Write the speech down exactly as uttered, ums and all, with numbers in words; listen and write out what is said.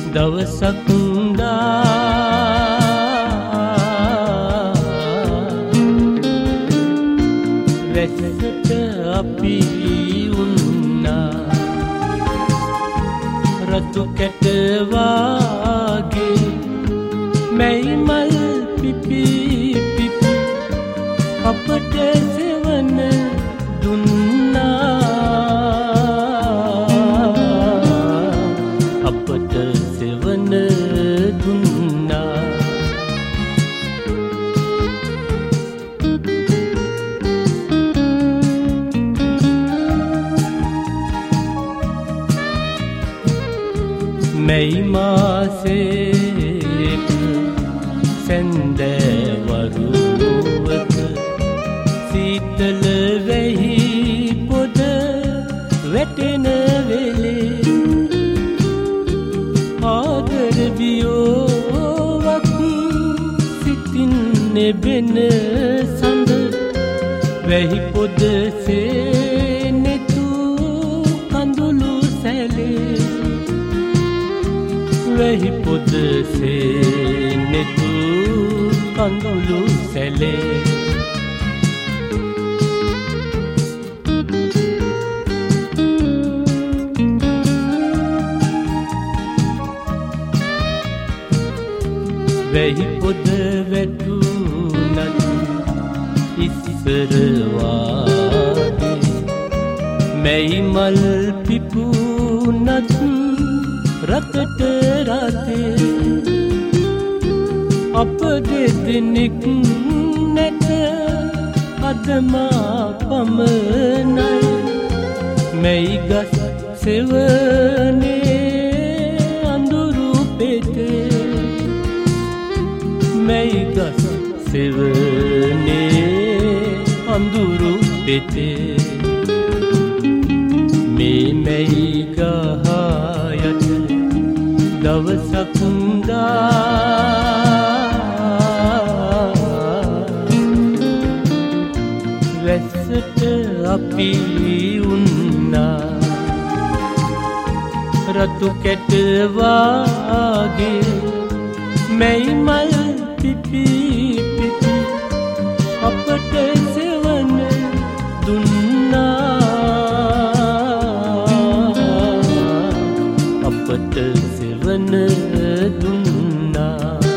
දවසක් දා වැස්සට අපි උන්නා රතු කැට වාගේ මැයි මල් පිපි පිපි අපට සෙවන දුන්නා අපට සෙවන දුන්නා මැයි මාසේක සැන්දෑවරුවක සීතල වෙහි පොද වැටෙන වෙලේ ආදර බියෝවක් සිතින් නෙබෙන සඳ වැහි පොදසේ නෙතු කඳුළු සැලේ වැහි පොදසේ නෙතු කඳුළු සැලේ වැහි පොද වැටුනත් ඉස්සර වාගේ මැයි මල් පිපුනත් රතට රතේ අප දෙදෙනෙක් නැත අද මා පමණයි මැයි ගස් සෙවනේ අඳුරු පෙතේ මැයි ගස් සෙවනේ අඳුරු පෙතේ මේ මැයි ගහ යට දවසක් දා වැස්සට අපි උන්නා රතු කැට වාගේ මැයි මල් පිපි පිපි අපට සෙවන දුන්නා අපට සෙවන දුන්නා